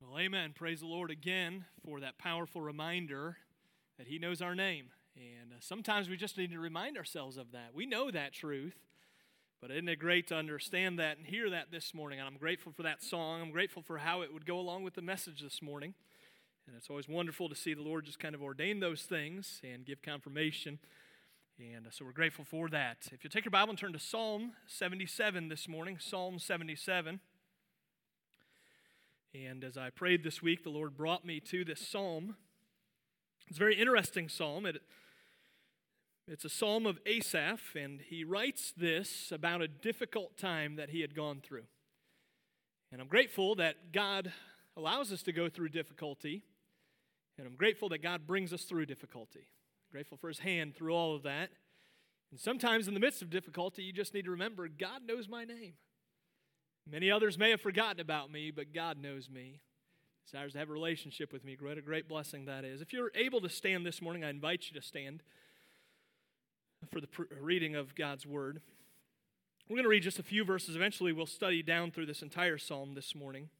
Well, amen. Praise the Lord again for that powerful reminder that He knows our name. And sometimes we just need to remind ourselves of that. We know that truth, but isn't it great to understand that and hear that this morning? And I'm grateful for that song. I'm grateful for how it would go along with the message this morning. And it's always wonderful to see the Lord just kind of ordain those things and give confirmation. And so we're grateful for that. If you take your Bible and turn to Psalm 77 this morning, Psalm 77. And as I prayed this week, the Lord brought me to this psalm. It's a very interesting psalm. It's a psalm of Asaph, and he writes this about a difficult time that he had gone through. And I'm grateful that God allows us to go through difficulty, and I'm grateful that God brings us through difficulty. I'm grateful for His hand through all of that. And sometimes in the midst of difficulty, you just need to remember, God knows my name. Many others may have forgotten about me, but God knows me. He desires to have a relationship with me. What a great blessing that is. If you're able to stand this morning, I invite you to stand for the reading of God's Word. We're going to read just a few verses. Eventually, we'll study down through this entire psalm this morning.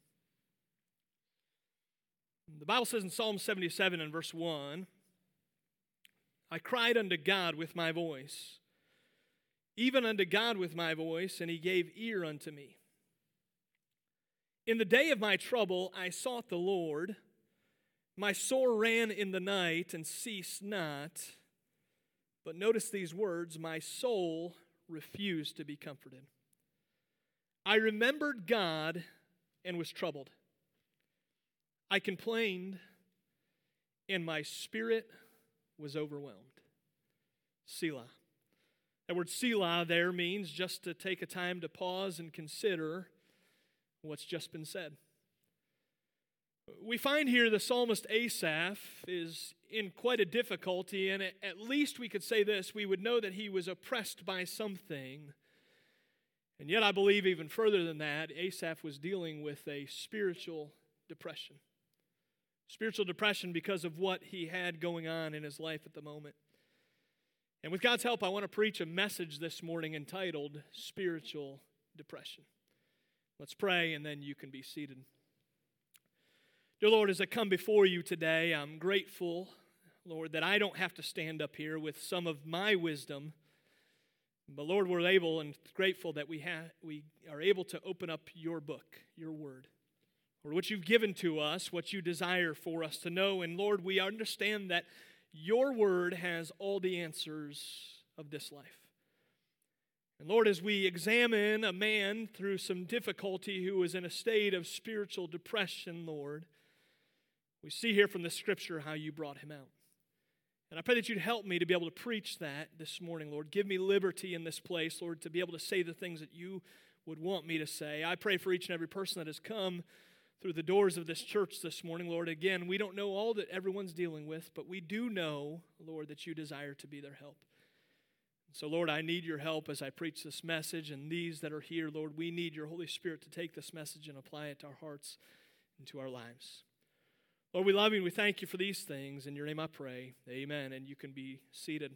The Bible says in Psalm 77 and verse 1, I cried unto God with my voice, even unto God with my voice, and He gave ear unto me. In the day of my trouble I sought the Lord. My soul ran in the night and ceased not. But notice these words, my soul refused to be comforted. I remembered God and was troubled. I complained, and my spirit was overwhelmed. Selah. That word Selah there means just to take a time to pause and consider what's just been said. We find here the psalmist Asaph is in quite a difficulty, and at least we could say this, we would know that he was oppressed by something. And yet I believe even further than that, Asaph was dealing with a spiritual depression. Spiritual depression because of what he had going on in his life at the moment. And with God's help, I want to preach a message this morning entitled Spiritual Depression. Let's pray, and then you can be seated. Dear Lord, as I come before you today, I'm grateful, Lord, that I don't have to stand up here with some of my wisdom. But Lord, we're able and grateful that we are able to open up your book, your word. Lord, what you've given to us, what you desire for us to know. And Lord, we understand that your word has all the answers of this life. And Lord, as we examine a man through some difficulty who is in a state of spiritual depression, Lord, we see here from the Scripture how you brought him out. And I pray that you'd help me to be able to preach that this morning, Lord. Give me liberty in this place, Lord, to be able to say the things that you would want me to say. I pray for each and every person that has come through the doors of this church this morning, Lord. Again, we don't know all that everyone's dealing with, but we do know, Lord, that you desire to be their help. So, Lord, I need your help as I preach this message, and these that are here, Lord, we need your Holy Spirit to take this message and apply it to our hearts and to our lives. Lord, we love you and we thank you for these things. In your name I pray, amen, and you can be seated.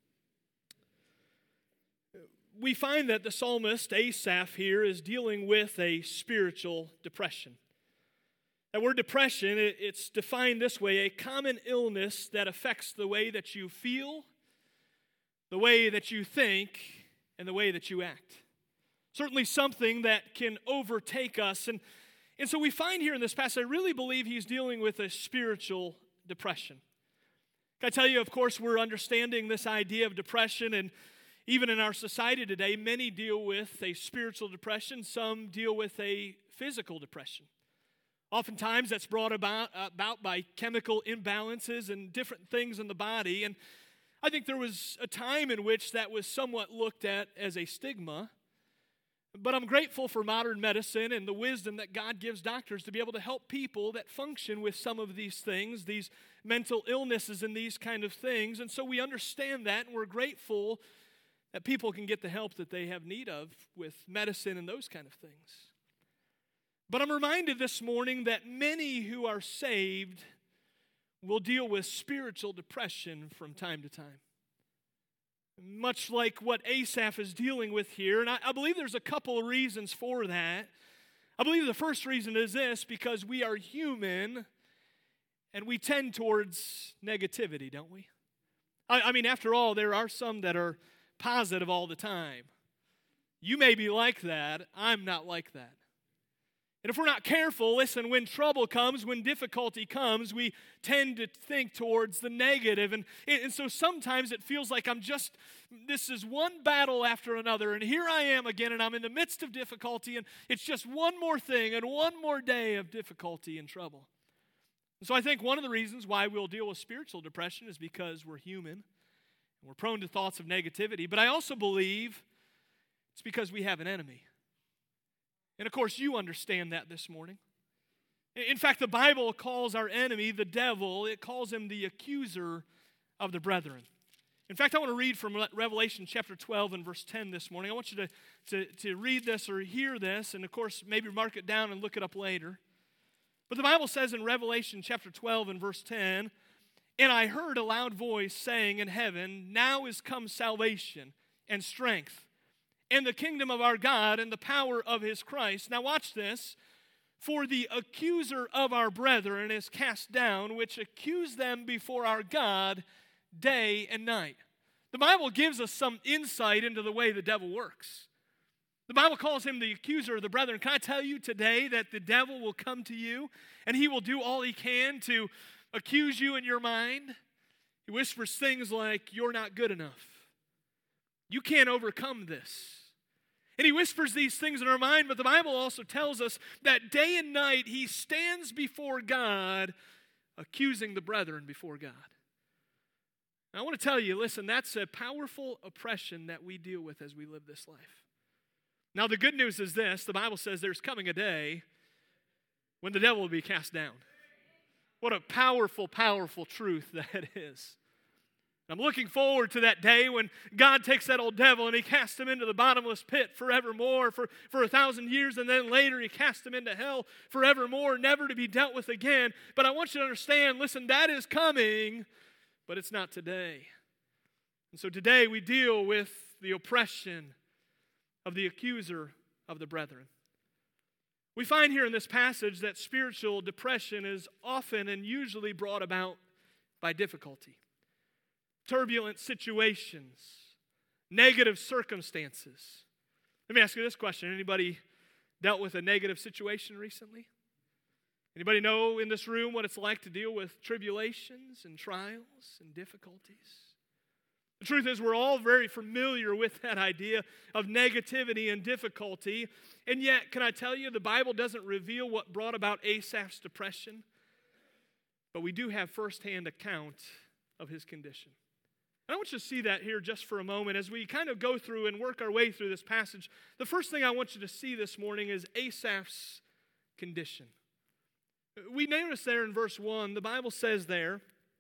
We find that the psalmist Asaph here is dealing with a spiritual depression. That word depression, it's defined this way, a common illness that affects the way that you feel, the way that you think, and the way that you act. Certainly something that can overtake us. And so we find here in this passage, I really believe he's dealing with a spiritual depression. Can I tell you, of course, we're understanding this idea of depression, and even in our society today, many deal with a spiritual depression. Some deal with a physical depression. Oftentimes that's brought about by chemical imbalances and different things in the body. And I think there was a time in which that was somewhat looked at as a stigma. But I'm grateful for modern medicine and the wisdom that God gives doctors to be able to help people that function with some of these things, these mental illnesses and these kind of things. And so we understand that, and we're grateful that people can get the help that they have need of with medicine and those kind of things. But I'm reminded this morning that many who are saved will deal with spiritual depression from time to time. Much like what Asaph is dealing with here. And I believe there's a couple of reasons for that. I believe the first reason is this: because we are human and we tend towards negativity, don't we? I mean, after all, there are some that are positive all the time. You may be like that. I'm not like that. And if we're not careful, listen, when trouble comes, when difficulty comes, we tend to think towards the negative. And so sometimes it feels like this is one battle after another, and here I am again, and I'm in the midst of difficulty, and it's just one more thing and one more day of difficulty and trouble. And so I think one of the reasons why we'll deal with spiritual depression is because we're human, and we're prone to thoughts of negativity. But I also believe it's because we have an enemy. And of course, you understand that this morning. In fact, the Bible calls our enemy the devil. It calls him the accuser of the brethren. In fact, I want to read from Revelation chapter 12 and verse 10 this morning. I want you to read this or hear this, and of course, maybe mark it down and look it up later. But the Bible says in Revelation chapter 12 and verse 10, "And I heard a loud voice saying in heaven, 'Now is come salvation and strength, and the kingdom of our God and the power of his Christ.' Now watch this. 'For the accuser of our brethren is cast down, which accused them before our God day and night.'" The Bible gives us some insight into the way the devil works. The Bible calls him the accuser of the brethren. Can I tell you today that the devil will come to you and he will do all he can to accuse you in your mind? He whispers things like, "You're not good enough. You can't overcome this." And he whispers these things in our mind, but the Bible also tells us that day and night he stands before God, accusing the brethren before God. Now, I want to tell you, listen, that's a powerful oppression that we deal with as we live this life. Now, the good news is this: the Bible says there's coming a day when the devil will be cast down. What a powerful, powerful truth that is. I'm looking forward to that day when God takes that old devil and he casts him into the bottomless pit forevermore for 1,000 years, and then later he casts him into hell forevermore, never to be dealt with again. But I want you to understand, listen, that is coming, but it's not today. And so today we deal with the oppression of the accuser of the brethren. We find here in this passage that spiritual depression is often and usually brought about by difficulty. Turbulent situations, negative circumstances. Let me ask you this question. Anybody dealt with a negative situation recently? Anybody know in this room what it's like to deal with tribulations and trials and difficulties? The truth is, we're all very familiar with that idea of negativity and difficulty. And yet, can I tell you, the Bible doesn't reveal what brought about Asaph's depression. But we do have firsthand account of his condition. And I want you to see that here just for a moment as we kind of go through and work our way through this passage. The first thing I want you to see this morning is Asaph's condition. We notice there in verse 1, the Bible says there,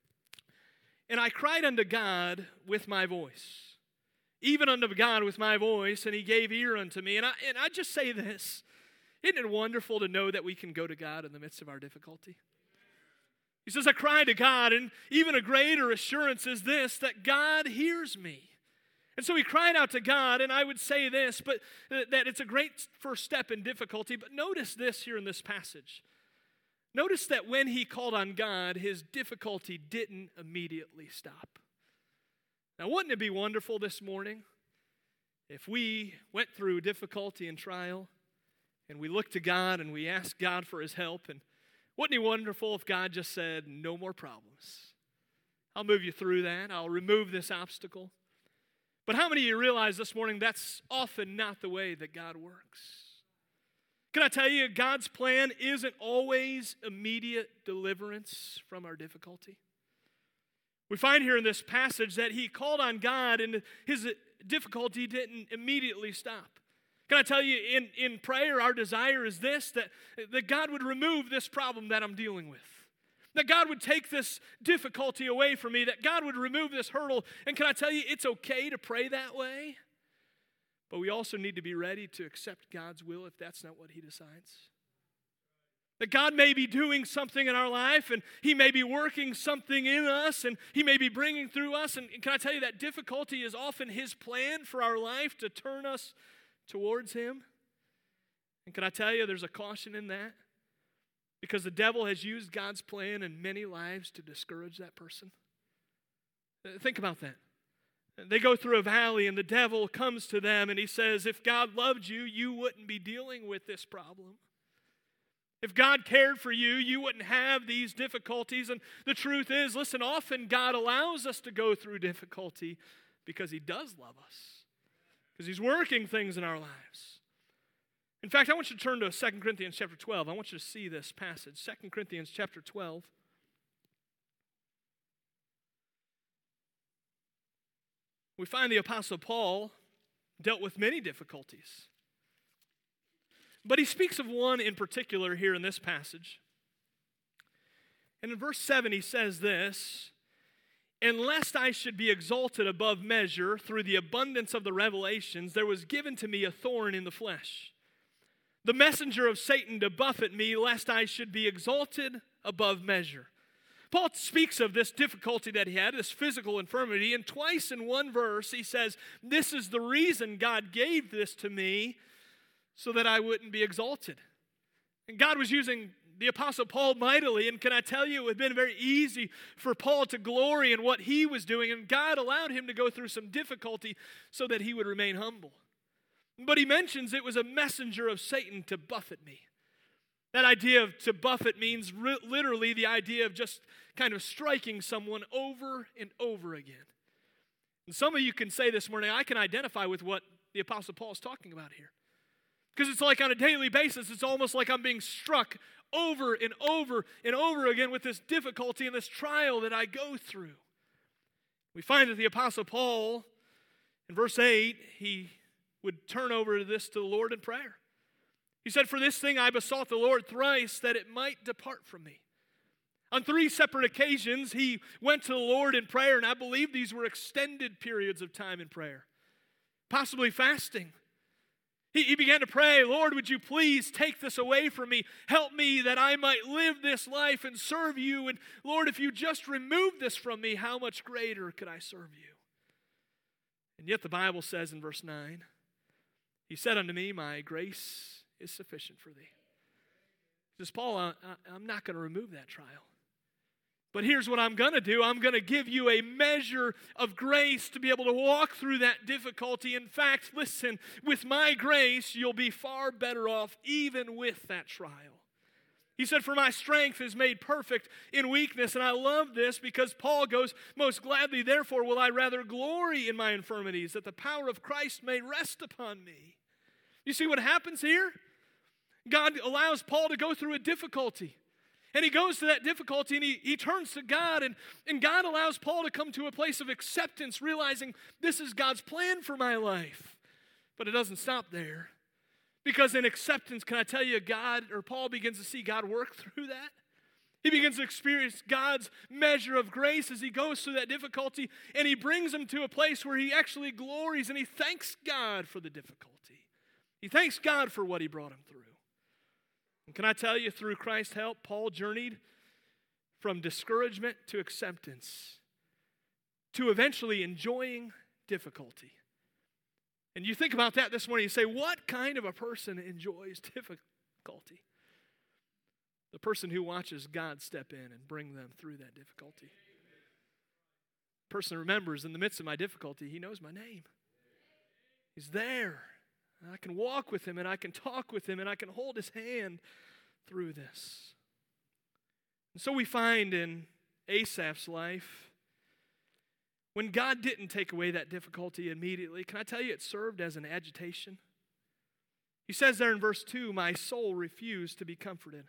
"And I cried unto God with my voice, even unto God with my voice, and he gave ear unto me." And I just say this, isn't it wonderful to know that we can go to God in the midst of our difficulty? He says, "I cried to God," and even a greater assurance is this, that God hears me. And so he cried out to God, and I would say this, but that it's a great first step in difficulty. But notice this here in this passage. Notice that when he called on God, his difficulty didn't immediately stop. Now, wouldn't it be wonderful this morning if we went through difficulty and trial, and we looked to God and we asked God for his help, and wouldn't it be wonderful if God just said, "No more problems. I'll move you through that. I'll remove this obstacle." But how many of you realize this morning that's often not the way that God works? Can I tell you, God's plan isn't always immediate deliverance from our difficulty. We find here in this passage that he called on God and his difficulty didn't immediately stop. Can I tell you, in prayer, our desire is this, that God would remove this problem that I'm dealing with. That God would take this difficulty away from me, that God would remove this hurdle. And can I tell you, it's okay to pray that way, but we also need to be ready to accept God's will if that's not what he decides. That God may be doing something in our life, and he may be working something in us, and he may be bringing through us. And can I tell you that difficulty is often his plan for our life to turn us towards him? And can I tell you, there's a caution in that? Because the devil has used God's plan in many lives to discourage that person. Think about that. They go through a valley and the devil comes to them and he says, if God loved you, you wouldn't be dealing with this problem. If God cared for you, you wouldn't have these difficulties. And the truth is, listen, often God allows us to go through difficulty because He does love us. Because He's working things in our lives. In fact, I want you to turn to 2 Corinthians chapter 12. I want you to see this passage. 2 Corinthians chapter 12. We find the Apostle Paul dealt with many difficulties. But he speaks of one in particular here in this passage. And in verse 7 he says this, "And lest I should be exalted above measure through the abundance of the revelations, there was given to me a thorn in the flesh, the messenger of Satan to buffet me, lest I should be exalted above measure." Paul speaks of this difficulty that he had, this physical infirmity, and twice in one verse he says, this is the reason God gave this to me, so that I wouldn't be exalted. And God was using the Apostle Paul mightily, and can I tell you, it would have been very easy for Paul to glory in what he was doing, and God allowed him to go through some difficulty so that he would remain humble. But he mentions it was a messenger of Satan to buffet me. That idea of to buffet means literally the idea of just kind of striking someone over and over again. And some of you can say this morning, I can identify with what the Apostle Paul is talking about here. Because it's like on a daily basis, it's almost like I'm being struck over and over and over again with this difficulty and this trial that I go through. We find that the Apostle Paul, in verse 8, he would turn over this to the Lord in prayer. He said, "For this thing I besought the Lord thrice, that it might depart from me." On 3 separate occasions, he went to the Lord in prayer, and I believe these were extended periods of time in prayer, possibly fasting. He began to pray, "Lord, would you please take this away from me? Help me that I might live this life and serve you. And Lord, if you just remove this from me, how much greater could I serve you?" And yet the Bible says in verse 9, he said unto me, "My grace is sufficient for thee." He says, "Paul, I'm not going to remove that trial. But here's what I'm going to do. I'm going to give you a measure of grace to be able to walk through that difficulty. In fact, listen, with my grace, you'll be far better off even with that trial." He said, "For my strength is made perfect in weakness." And I love this because Paul goes, "Most gladly, therefore, will I rather glory in my infirmities, that the power of Christ may rest upon me." You see what happens here? God allows Paul to go through a difficulty. And he goes to that difficulty and he turns to God, and God allows Paul to come to a place of acceptance, realizing this is God's plan for my life. But it doesn't stop there. Because in acceptance, can I tell you, Paul begins to see God work through that. He begins to experience God's measure of grace as he goes through that difficulty, and he brings him to a place where he actually glories and he thanks God for the difficulty. He thanks God for what he brought him through. And can I tell you, through Christ's help, Paul journeyed from discouragement to acceptance, to eventually enjoying difficulty. And you think about that this morning, you say, what kind of a person enjoys difficulty? The person who watches God step in and bring them through that difficulty. The person remembers, in the midst of my difficulty, he knows my name. He's there. And I can walk with him, and I can talk with him, and I can hold his hand through this. And so we find in Asaph's life, when God didn't take away that difficulty immediately, can I tell you it served as an agitation? He says there in verse 2, "My soul refused to be comforted.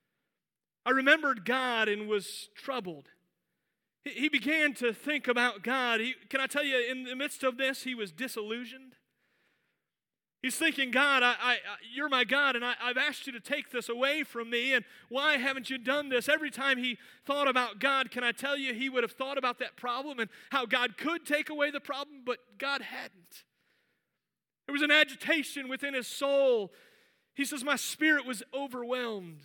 I remembered God and was troubled." He began to think about God. Can I tell you, in the midst of this, he was disillusioned. He's thinking, "God, you're my God, and I've asked you to take this away from me, and why haven't you done this?" Every time he thought about God, can I tell you, he would have thought about that problem and how God could take away the problem, but God hadn't. There was an agitation within his soul. He says, "My spirit was overwhelmed."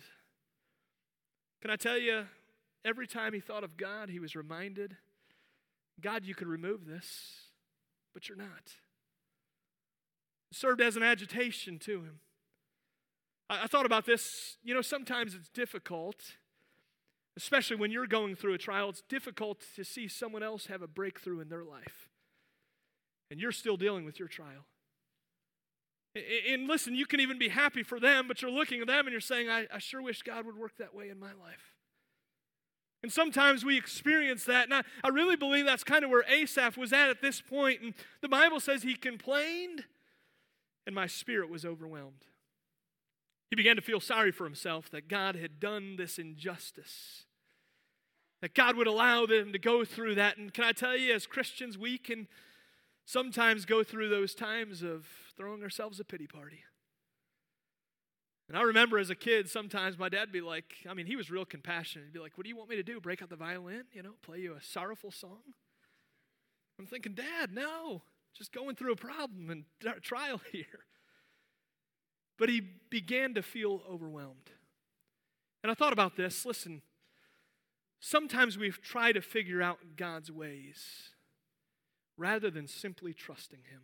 Can I tell you, every time he thought of God, he was reminded, "God, you could remove this, but you're not." It served as an agitation to him. I thought about this. Sometimes it's difficult, especially when you're going through a trial. It's difficult to see someone else have a breakthrough in their life, and you're still dealing with your trial. And listen, you can even be happy for them, but you're looking at them and you're saying, I sure wish God would work that way in my life. And sometimes we experience that, and I really believe that's kind of where Asaph was at this point. And the Bible says he complained, and my spirit was overwhelmed. He began to feel sorry for himself that God had done this injustice, that God would allow them to go through that. And can I tell you, as Christians, we can sometimes go through those times of throwing ourselves a pity party. And I remember as a kid, sometimes my dad would be like, he was real compassionate. He'd be like, what do you want me to do? Break out the violin? Play you a sorrowful song? I'm thinking, Dad, no. Just going through a problem and trial here. But he began to feel overwhelmed. And I thought about this. Listen, sometimes we try to figure out God's ways rather than simply trusting Him.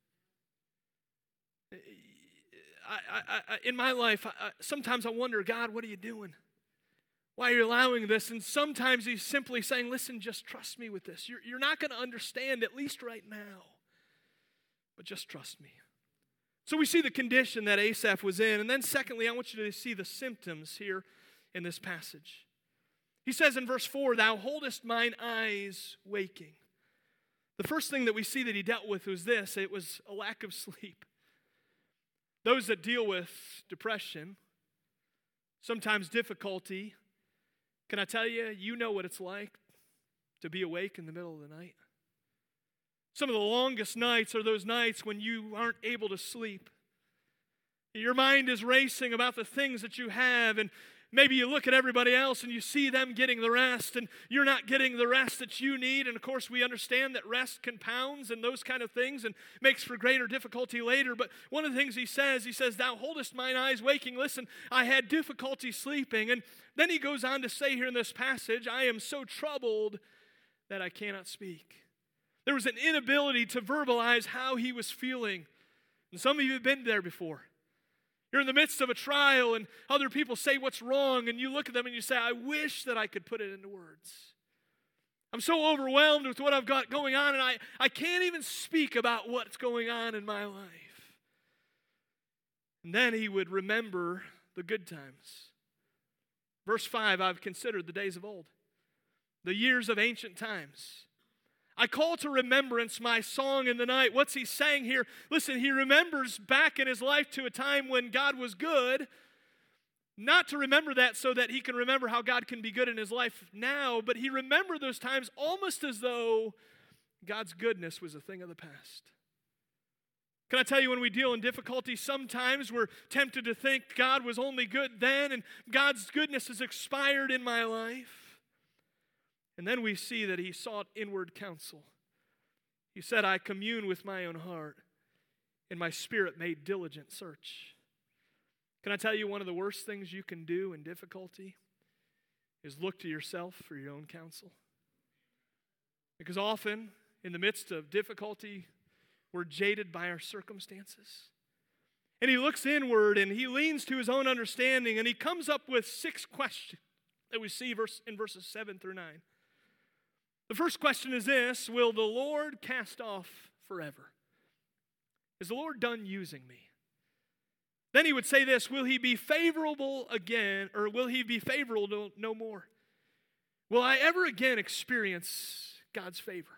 In my life, sometimes I wonder, God, what are you doing? Why are you allowing this? And sometimes He's simply saying, listen, just trust me with this. You're not going to understand, at least right now, but just trust me. So we see the condition that Asaph was in. And then secondly, I want you to see the symptoms here in this passage. He says in verse 4, thou holdest mine eyes waking. The first thing that we see that he dealt with was this. It was a lack of sleep. Those that deal with depression, sometimes difficulty, can I tell you, you know what it's like to be awake in the middle of the night. Some of the longest nights are those nights when you aren't able to sleep. Your mind is racing about the things that you have, and maybe you look at everybody else and you see them getting the rest, and you're not getting the rest that you need. And of course, we understand that rest compounds and those kind of things and makes for greater difficulty later. But one of the things he says, thou holdest mine eyes waking. Listen, I had difficulty sleeping. And then he goes on to say here in this passage, I am so troubled that I cannot speak. There was an inability to verbalize how he was feeling. And some of you have been there before. You're in the midst of a trial and other people say what's wrong, and you look at them and you say, I wish that I could put it into words. I'm so overwhelmed with what I've got going on, and I can't even speak about what's going on in my life. And then he would remember the good times. Verse 5, I've considered the days of old, the years of ancient times. I call to remembrance my song in the night. What's he saying here? Listen, he remembers back in his life to a time when God was good. Not to remember that so that he can remember how God can be good in his life now, but he remembered those times almost as though God's goodness was a thing of the past. Can I tell you, when we deal in difficulty, sometimes we're tempted to think God was only good then and God's goodness has expired in my life. And then we see that he sought inward counsel. He said, I commune with my own heart, and my spirit made diligent search. Can I tell you, one of the worst things you can do in difficulty is look to yourself for your own counsel. Because often, in the midst of difficulty, we're jaded by our circumstances. And he looks inward, and he leans to his own understanding, and he comes up with 6 questions that we see in verses 7 through 9. The first question is this: will the Lord cast off forever? Is the Lord done using me? Then he would say this: will he be favorable again, or will he be favorable no more? Will I ever again experience God's favor?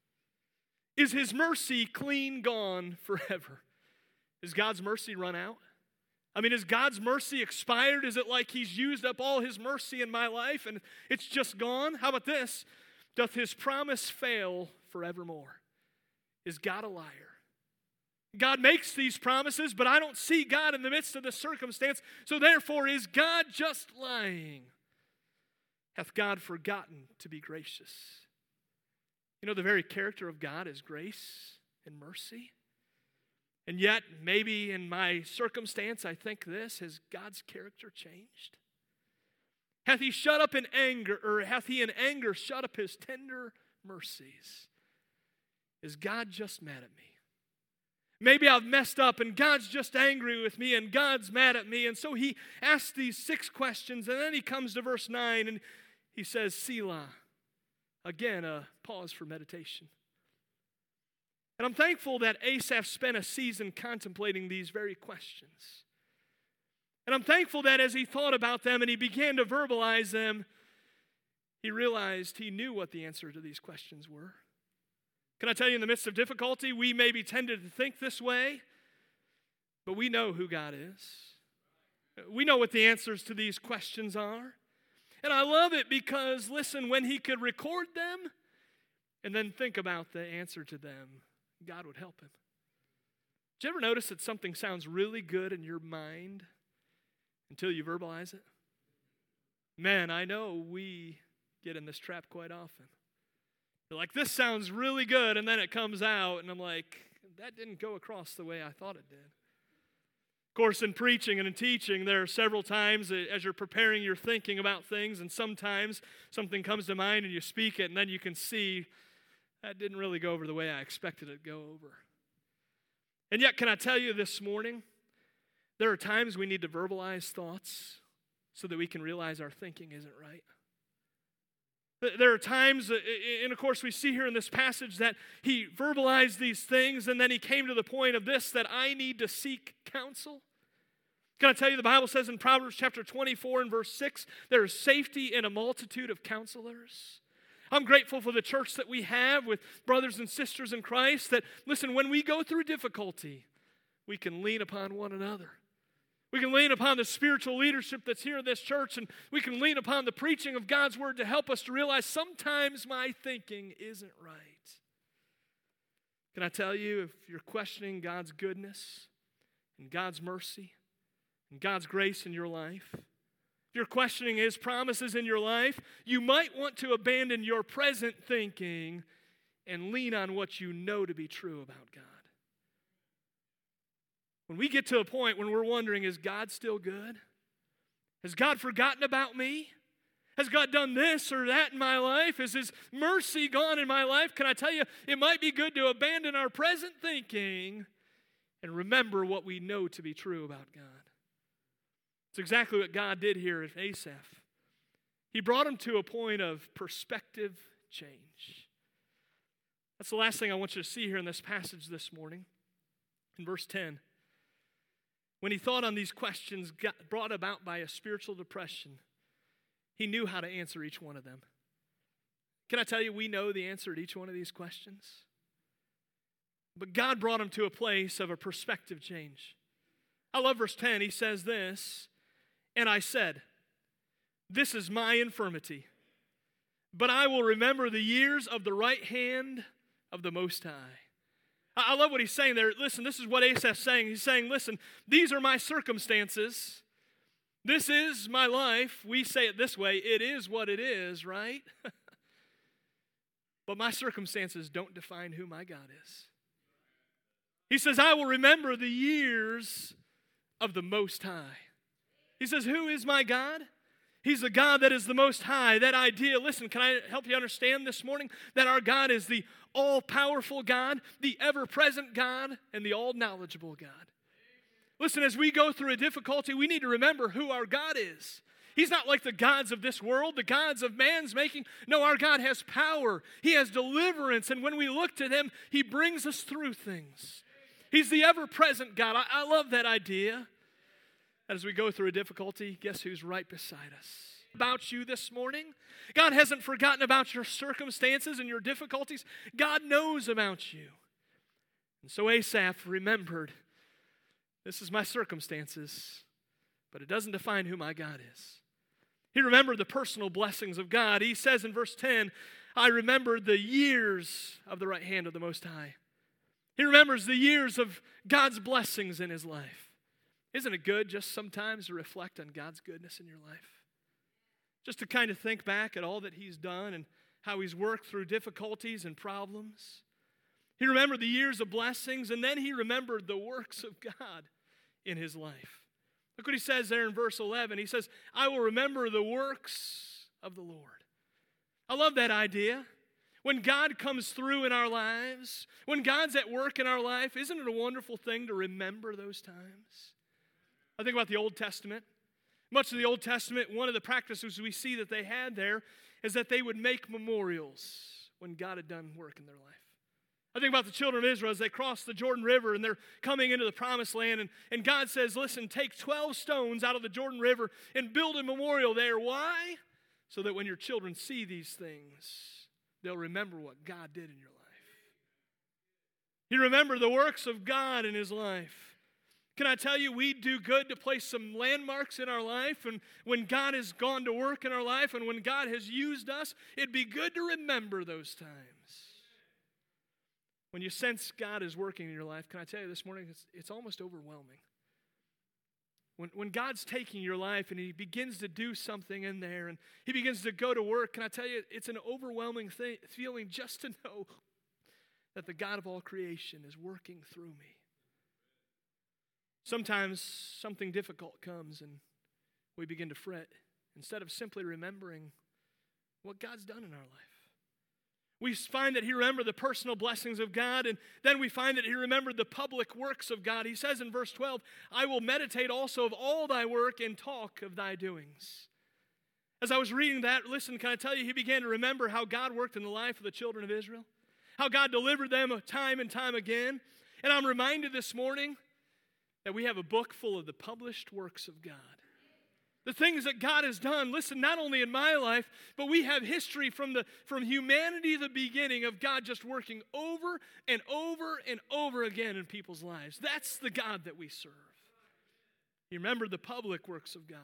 Is his mercy clean gone forever? Is God's mercy run out? Is God's mercy expired? Is it like he's used up all his mercy in my life and it's just gone? How about this? Doth his promise fail forevermore? Is God a liar? God makes these promises, but I don't see God in the midst of the circumstance. So therefore, is God just lying? Hath God forgotten to be gracious? The very character of God is grace and mercy. And yet, maybe in my circumstance, I think this: has God's character changed? Hath he shut up in anger, or hath he in anger shut up his tender mercies? Is God just mad at me? Maybe I've messed up and God's just angry with me and God's mad at me. And so he asks these 6 questions, and then he comes to verse 9 and he says, Selah. Again, a pause for meditation. And I'm thankful that Asaph spent a season contemplating these very questions. And I'm thankful that as he thought about them and he began to verbalize them, he realized he knew what the answer to these questions were. Can I tell you, in the midst of difficulty, we may be tended to think this way, but we know who God is. We know what the answers to these questions are. And I love it because, listen, when he could record them and then think about the answer to them, God would help him. Did you ever notice that something sounds really good in your mind until you verbalize it? Man, I know we get in this trap quite often. You're like, this sounds really good, and then it comes out, and I'm like, that didn't go across the way I thought it did. Of course, in preaching and in teaching, there are several times as you're preparing, you're thinking about things, and sometimes something comes to mind and you speak it, and then you can see that didn't really go over the way I expected it to go over. And yet, can I tell you this morning, there are times we need to verbalize thoughts so that we can realize our thinking isn't right. There are times, and of course we see here in this passage that he verbalized these things and then he came to the point of this, that I need to seek counsel. Can I tell you, the Bible says in Proverbs chapter 24 and verse 6, there is safety in a multitude of counselors. I'm grateful for the church that we have with brothers and sisters in Christ that, listen, when we go through difficulty, we can lean upon one another. We can lean upon the spiritual leadership that's here in this church, and we can lean upon the preaching of God's word to help us to realize sometimes my thinking isn't right. Can I tell you, if you're questioning God's goodness and God's mercy and God's grace in your life, if you're questioning His promises in your life, you might want to abandon your present thinking and lean on what you know to be true about God. When we get to a point when we're wondering, is God still good? Has God forgotten about me? Has God done this or that in my life? Is His mercy gone in my life? Can I tell you, it might be good to abandon our present thinking and remember what we know to be true about God. It's exactly what God did here at Asaph. He brought him to a point of perspective change. That's the last thing I want you to see here in this passage this morning. In verse 10. When he thought on these questions brought about by a spiritual depression, he knew how to answer each one of them. Can I tell you, we know the answer to each one of these questions? But God brought him to a place of a perspective change. I love verse 10. He says this, and I said, this is my infirmity, but I will remember the years of the right hand of the Most High. I love what he's saying there. Listen, this is what Asaph's saying. He's saying, listen, these are my circumstances. This is my life. We say it this way, it is what it is, right? But my circumstances don't define who my God is. He says, I will remember the years of the Most High. He says, who is my God? He's the God that is the Most High. That idea, listen, can I help you understand this morning that our God is the all-powerful God, the ever-present God, and the all-knowledgeable God. Listen, as we go through a difficulty, we need to remember who our God is. He's not like the gods of this world, the gods of man's making. No, our God has power. He has deliverance, and when we look to Him, He brings us through things. He's the ever-present God. I love that idea. As we go through a difficulty, guess who's right beside us? About you this morning. God hasn't forgotten about your circumstances and your difficulties. God knows about you. And so Asaph remembered, this is my circumstances, but it doesn't define who my God is. He remembered the personal blessings of God. He says in verse 10, I remembered the years of the right hand of the Most High. He remembers the years of God's blessings in his life. Isn't it good just sometimes to reflect on God's goodness in your life? Just to kind of think back at all that He's done and how He's worked through difficulties and problems. He remembered the years of blessings, and then he remembered the works of God in his life. Look what he says there in verse 11. He says, I will remember the works of the Lord. I love that idea. When God comes through in our lives, when God's at work in our life, isn't it a wonderful thing to remember those times? I think about the Old Testament. Much of the Old Testament, one of the practices we see that they had there is that they would make memorials when God had done work in their life. I think about the children of Israel as they cross the Jordan River and they're coming into the promised land. And God says, listen, take 12 stones out of the Jordan River and build a memorial there. Why? So that when your children see these things, they'll remember what God did in your life. You remember the works of God in his life. Can I tell you, we do good to place some landmarks in our life, and when God has gone to work in our life and when God has used us, it'd be good to remember those times. When you sense God is working in your life, can I tell you this morning, it's almost overwhelming. When God's taking your life and he begins to do something in there and he begins to go to work, can I tell you, it's an overwhelming feeling just to know that the God of all creation is working through me. Sometimes something difficult comes and we begin to fret instead of simply remembering what God's done in our life. We find that he remembered the personal blessings of God, and then we find that he remembered the public works of God. He says in verse 12, I will meditate also of all thy work and talk of thy doings. As I was reading that, listen, can I tell you, he began to remember how God worked in the life of the children of Israel, how God delivered them time and time again. And I'm reminded this morning that we have a book full of the published works of God. The things that God has done, listen, not only in my life, but we have history from humanity, the beginning of God just working over and over and over again in people's lives. That's the God that we serve. You remember the public works of God.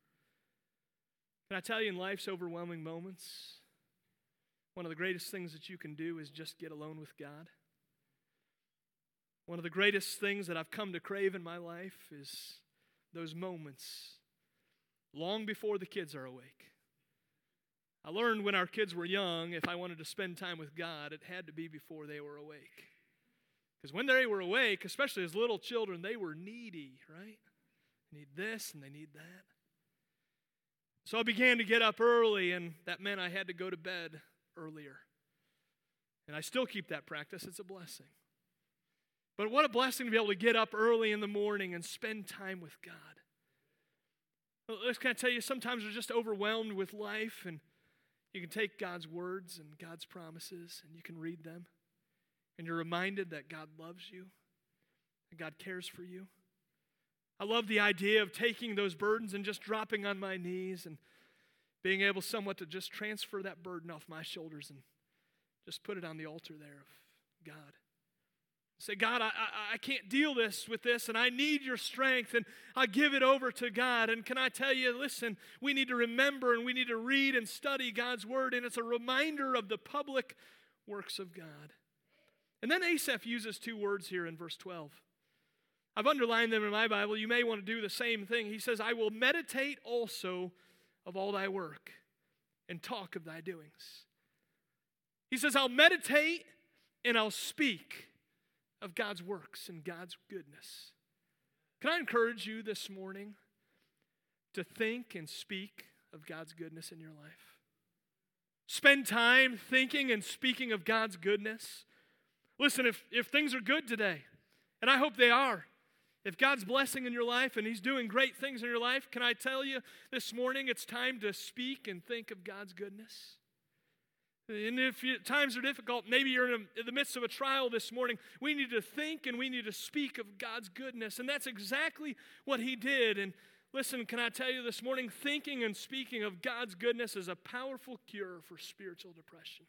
Can I tell you, in life's overwhelming moments, one of the greatest things that you can do is just get alone with God. One of the greatest things that I've come to crave in my life is those moments long before the kids are awake. I learned when our kids were young, if I wanted to spend time with God, it had to be before they were awake. Because when they were awake, especially as little children, they were needy, right? They need this and they need that. So I began to get up early, and that meant I had to go to bed earlier. And I still keep that practice. It's a blessing. But what a blessing to be able to get up early in the morning and spend time with God. Well, can I tell you, sometimes we're just overwhelmed with life, and you can take God's words and God's promises, and you can read them, and you're reminded that God loves you, and God cares for you. I love the idea of taking those burdens and just dropping on my knees and being able somewhat to just transfer that burden off my shoulders and just put it on the altar there of God. Say, God, I can't deal with this, and I need your strength, and I give it over to God. And can I tell you, listen, we need to remember and we need to read and study God's word, and it's a reminder of the public works of God. And then Asaph uses two words here in verse 12. I've underlined them in my Bible. You may want to do the same thing. He says, I will meditate also of all thy work and talk of thy doings. He says, I'll meditate and I'll speak of God's works and God's goodness. Can I encourage you this morning to think and speak of God's goodness in your life? Spend time thinking and speaking of God's goodness. Listen, if things are good today, and I hope they are, if God's blessing in your life and he's doing great things in your life, can I tell you this morning it's time to speak and think of God's goodness? And if times are difficult, maybe you're in the midst of a trial this morning, we need to think and we need to speak of God's goodness. And that's exactly what he did. And listen, can I tell you this morning, thinking and speaking of God's goodness is a powerful cure for spiritual depression.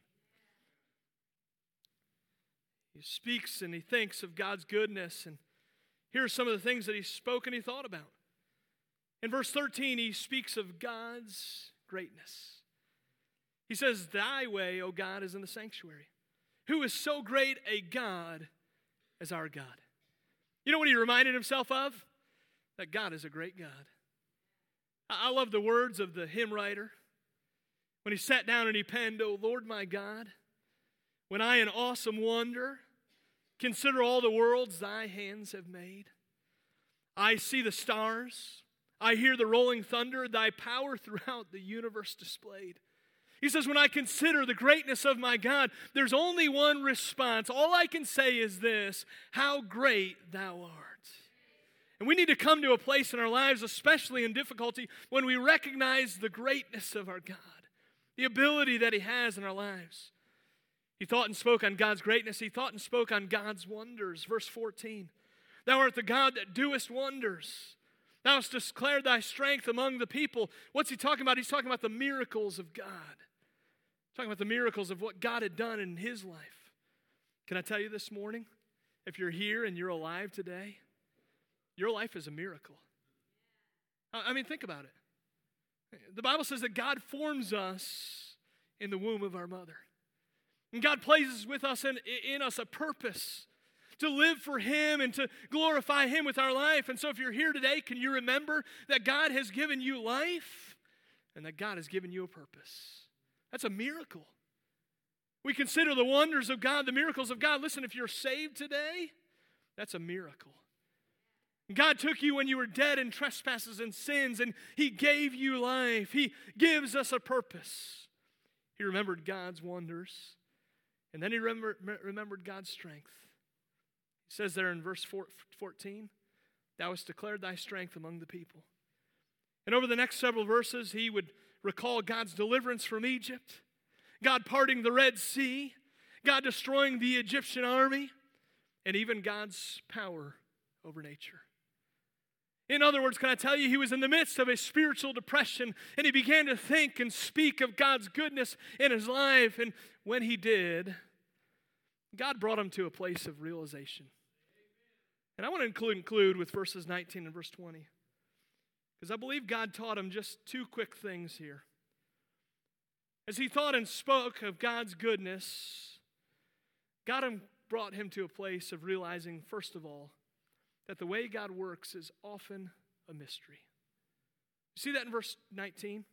He speaks and he thinks of God's goodness. And here are some of the things that he spoke and he thought about. In verse 13, he speaks of God's greatness. He says, thy way, O God, is in the sanctuary. Who is so great a God as our God? You know what he reminded himself of? That God is a great God. I love the words of the hymn writer. When he sat down and he penned, O Lord my God, when I in awesome wonder consider all the worlds thy hands have made. I see the stars. I hear the rolling thunder, thy power throughout the universe displayed. He says, when I consider the greatness of my God, there's only one response. All I can say is this: how great thou art. And we need to come to a place in our lives, especially in difficulty, when we recognize the greatness of our God, the ability that He has in our lives. He thought and spoke on God's greatness. He thought and spoke on God's wonders. Verse 14, thou art the God that doest wonders. Thou hast declared thy strength among the people. What's he talking about? He's talking about the miracles of God. Talking about the miracles of what God had done in his life. Can I tell you this morning, if you're here and you're alive today, your life is a miracle. I mean, think about it. The Bible says that God forms us in the womb of our mother. And God places with us in us a purpose to live for Him and to glorify Him with our life. And so if you're here today, can you remember that God has given you life and that God has given you a purpose? That's a miracle. We consider the wonders of God, the miracles of God. Listen, if you're saved today, that's a miracle. God took you when you were dead in trespasses and sins, and He gave you life. He gives us a purpose. He remembered God's wonders, and then He remembered God's strength. He says there in verse 14, thou hast declared thy strength among the people. And over the next several verses, he would recall God's deliverance from Egypt, God parting the Red Sea, God destroying the Egyptian army, and even God's power over nature. In other words, can I tell you, he was in the midst of a spiritual depression, and he began to think and speak of God's goodness in his life. And when he did, God brought him to a place of realization. And I want to include with verses 19 and verse 20, because I believe God taught him just two quick things here. As he thought and spoke of God's goodness, God brought him to a place of realizing, first of all, that the way God works is often a mystery. You see that in verse 19?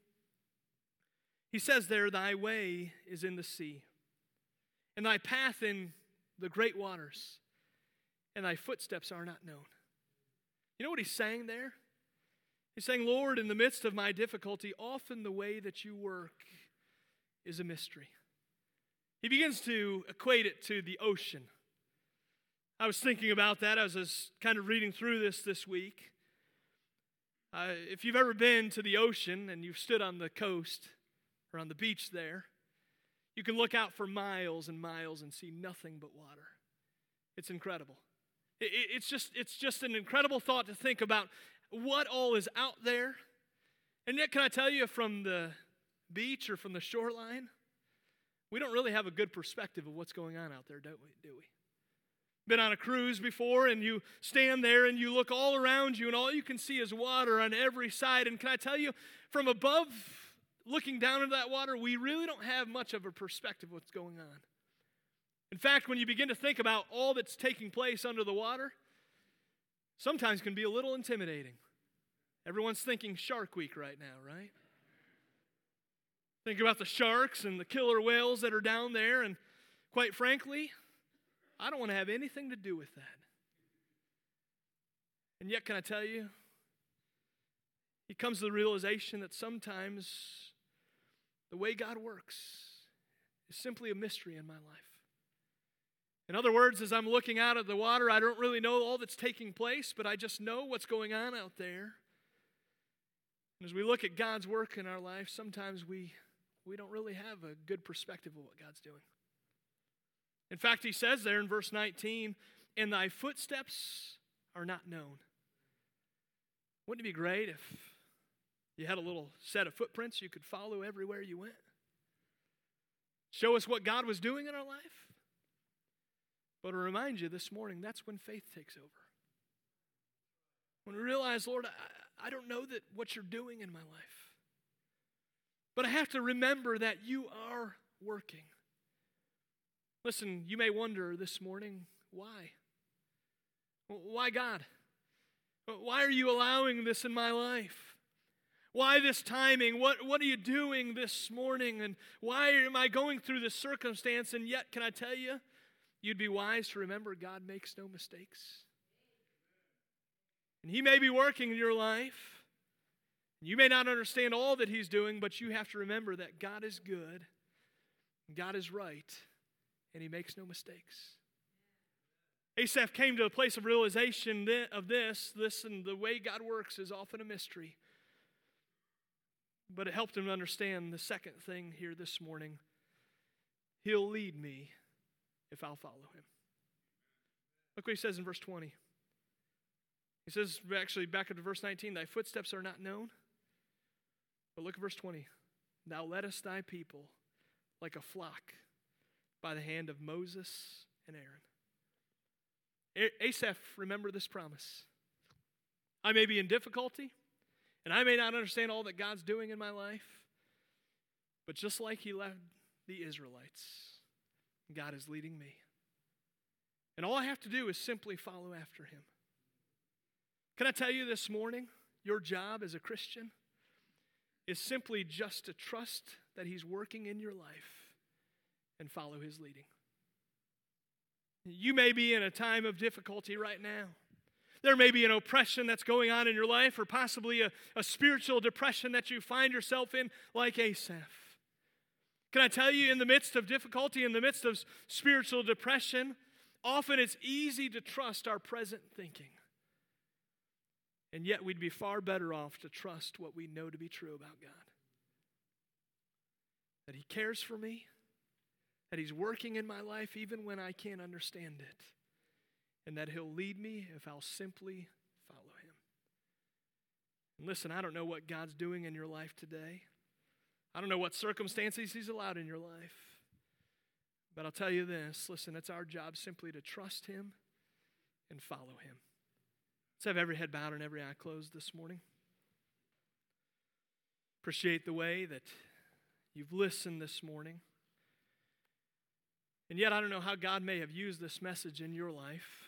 He says there, thy way is in the sea, and thy path in the great waters, and thy footsteps are not known. You know what he's saying there? He's saying, Lord, in the midst of my difficulty, often the way that you work is a mystery. He begins to equate it to the ocean. I was thinking about that as I was kind of reading through this week. If you've ever been to the ocean and you've stood on the coast or on the beach there, you can look out for miles and miles and see nothing but water. It's incredible. It's just an incredible thought to think about what all is out there. And yet, can I tell you, from the beach or from the shoreline, we don't really have a good perspective of what's going on out there, do we? Been on a cruise before, and you stand there and you look all around you, and all you can see is water on every side. And can I tell you, from above, looking down into that water, we really don't have much of a perspective of what's going on. In fact, when you begin to think about all that's taking place under the water, sometimes can be a little intimidating. Everyone's thinking Shark Week right now, right? Think about the sharks and the killer whales that are down there, and quite frankly, I don't want to have anything to do with that. And yet, can I tell you, he comes to the realization that sometimes the way God works is simply a mystery in my life. In other words, as I'm looking out at the water, I don't really know all that's taking place, but I just know what's going on out there. And as we look at God's work in our life, sometimes we don't really have a good perspective of what God's doing. In fact, he says there in verse 19, and thy footsteps are not known. Wouldn't it be great if you had a little set of footprints you could follow everywhere you went? Show us what God was doing in our life? But to remind you this morning, that's when faith takes over. When we realize, Lord, I don't know that what you're doing in my life. But I have to remember that you are working. Listen, you may wonder this morning, why? Why, God? Why are you allowing this in my life? Why this timing? What are you doing this morning? And why am I going through this circumstance? And yet, can I tell you, you'd be wise to remember God makes no mistakes. And He may be working in your life. You may not understand all that He's doing, but you have to remember that God is good, God is right, and He makes no mistakes. Asaph came to a place of realization of this. Listen, the way God works is often a mystery. But it helped him to understand the second thing here this morning. He'll lead me if I'll follow Him. Look what he says in verse 20. He says, actually back into verse 19, thy footsteps are not known. But look at verse 20. Thou leddest thy people like a flock by the hand of Moses and Aaron. Asaph, remember this promise. I may be in difficulty, and I may not understand all that God's doing in my life, but just like He led the Israelites, God is leading me. And all I have to do is simply follow after Him. Can I tell you this morning, your job as a Christian is simply just to trust that He's working in your life and follow His leading. You may be in a time of difficulty right now. There may be an oppression that's going on in your life, or possibly a spiritual depression that you find yourself in, like Asaph. Can I tell you, in the midst of difficulty, in the midst of spiritual depression, often it's easy to trust our present thinking. And yet we'd be far better off to trust what we know to be true about God. That He cares for me, that He's working in my life even when I can't understand it, and that He'll lead me if I'll simply follow Him. And listen, I don't know what God's doing in your life today. I don't know what circumstances He's allowed in your life. But I'll tell you this, listen, it's our job simply to trust Him and follow Him. Let's have every head bowed and every eye closed this morning. Appreciate the way that you've listened this morning. And yet I don't know how God may have used this message in your life.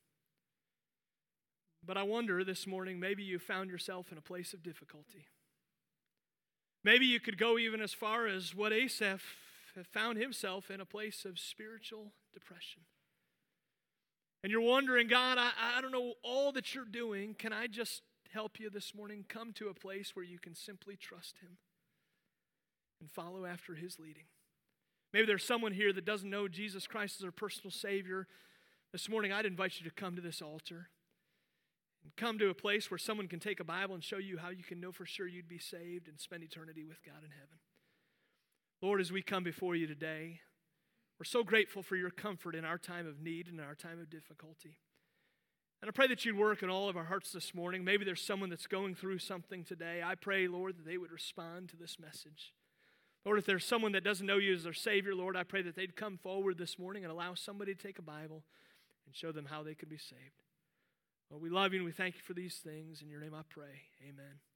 But I wonder this morning, maybe you found yourself in a place of difficulty. Maybe you could go even as far as what Asaph found himself in, a place of spiritual depression. And you're wondering, God, I don't know all that you're doing. Can I just help you this morning? Come to a place where you can simply trust Him and follow after His leading. Maybe there's someone here that doesn't know Jesus Christ as their personal Savior. This morning, I'd invite you to come to this altar and come to a place where someone can take a Bible and show you how you can know for sure you'd be saved and spend eternity with God in heaven. Lord, as we come before you today, we're so grateful for your comfort in our time of need and in our time of difficulty. And I pray that you'd work in all of our hearts this morning. Maybe there's someone that's going through something today. I pray, Lord, that they would respond to this message. Lord, if there's someone that doesn't know you as their Savior, Lord, I pray that they'd come forward this morning and allow somebody to take a Bible and show them how they could be saved. Lord, we love you and we thank you for these things. In your name I pray. Amen.